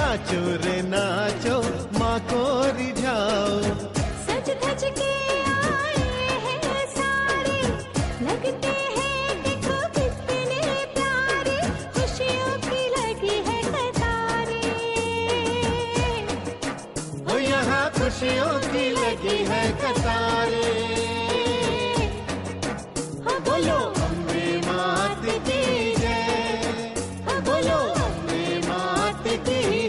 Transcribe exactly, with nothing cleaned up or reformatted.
नाचो रे नाचो, माँ को रिझाओ। सज धज के आए हैं सारे, लगते हैं देखो कितने प्यारे, खुशियों की लगी है कतारें। ओ यहाँ खुशियों की लगी है कतारें।